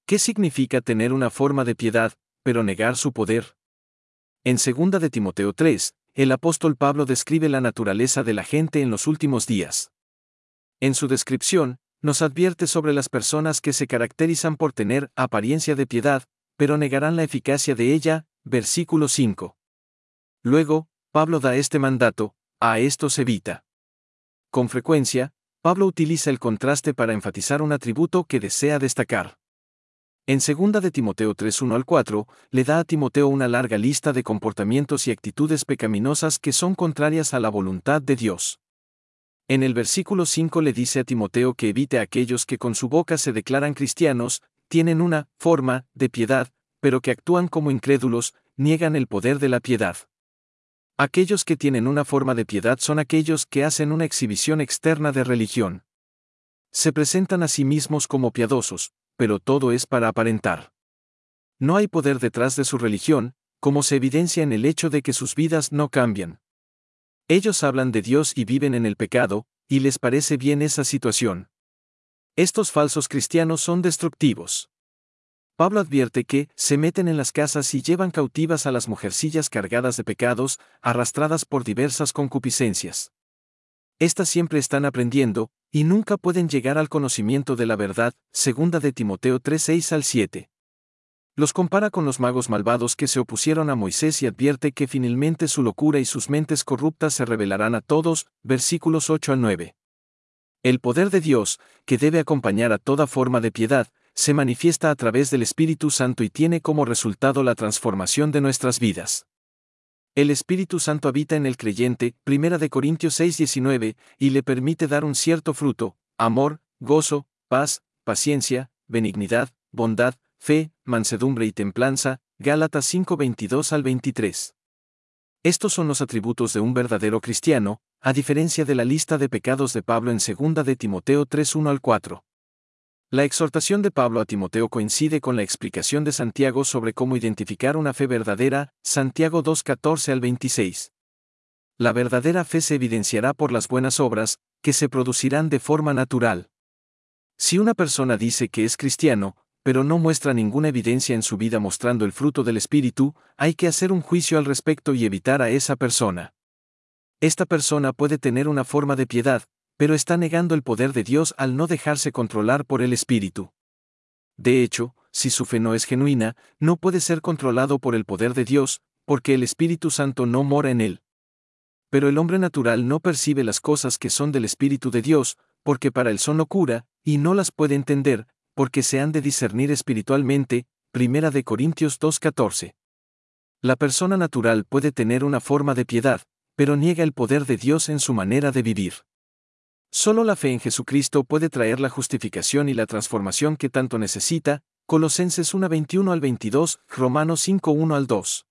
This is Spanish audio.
¿Qué significa tener una forma de piedad, pero negar su poder? En 2 de Timoteo 3, el apóstol Pablo describe la naturaleza de la gente en los últimos días. En su descripción, nos advierte sobre las personas que se caracterizan por tener apariencia de piedad, pero negarán la eficacia de ella, versículo 5. Luego, Pablo da este mandato: a estos evita. Con frecuencia, Pablo utiliza el contraste para enfatizar un atributo que desea destacar. En 2 de Timoteo 3, 1-4, le da a Timoteo una larga lista de comportamientos y actitudes pecaminosas que son contrarias a la voluntad de Dios. En el versículo 5 le dice a Timoteo que evite a aquellos que con su boca se declaran cristianos, tienen una forma de piedad, pero que actúan como incrédulos, niegan el poder de la piedad. Aquellos que tienen una forma de piedad son aquellos que hacen una exhibición externa de religión. Se presentan a sí mismos como piadosos, pero todo es para aparentar. No hay poder detrás de su religión, como se evidencia en el hecho de que sus vidas no cambian. Ellos hablan de Dios y viven en el pecado, y les parece bien esa situación. Estos falsos cristianos son destructivos. Pablo advierte que se meten en las casas y llevan cautivas a las mujercillas cargadas de pecados, arrastradas por diversas concupiscencias. Estas siempre están aprendiendo, y nunca pueden llegar al conocimiento de la verdad, 2 de Timoteo 3, 6-7. Los compara con los magos malvados que se opusieron a Moisés y advierte que finalmente su locura y sus mentes corruptas se revelarán a todos, versículos 8-9. El poder de Dios, que debe acompañar a toda forma de piedad, se manifiesta a través del Espíritu Santo y tiene como resultado la transformación de nuestras vidas. El Espíritu Santo habita en el creyente, 1 de Corintios 6:19, y le permite dar un cierto fruto: amor, gozo, paz, paciencia, benignidad, bondad, fe, mansedumbre y templanza, Gálatas 5:22-23. Estos son los atributos de un verdadero cristiano, a diferencia de la lista de pecados de Pablo en 2 de Timoteo 3:1-4. La exhortación de Pablo a Timoteo coincide con la explicación de Santiago sobre cómo identificar una fe verdadera, Santiago 2:14-26. La verdadera fe se evidenciará por las buenas obras, que se producirán de forma natural. Si una persona dice que es cristiano, pero no muestra ninguna evidencia en su vida mostrando el fruto del Espíritu, hay que hacer un juicio al respecto y evitar a esa persona. Esta persona puede tener una forma de piedad, pero está negando el poder de Dios al no dejarse controlar por el Espíritu. De hecho, si su fe no es genuina, no puede ser controlado por el poder de Dios, porque el Espíritu Santo no mora en él. Pero el hombre natural no percibe las cosas que son del Espíritu de Dios, porque para él son locura, y no las puede entender, porque se han de discernir espiritualmente, 1 de Corintios 2:14. La persona natural puede tener una forma de piedad, pero niega el poder de Dios en su manera de vivir. Solo la fe en Jesucristo puede traer la justificación y la transformación que tanto necesita, Colosenses 1:21-22, Romanos 5:1-2.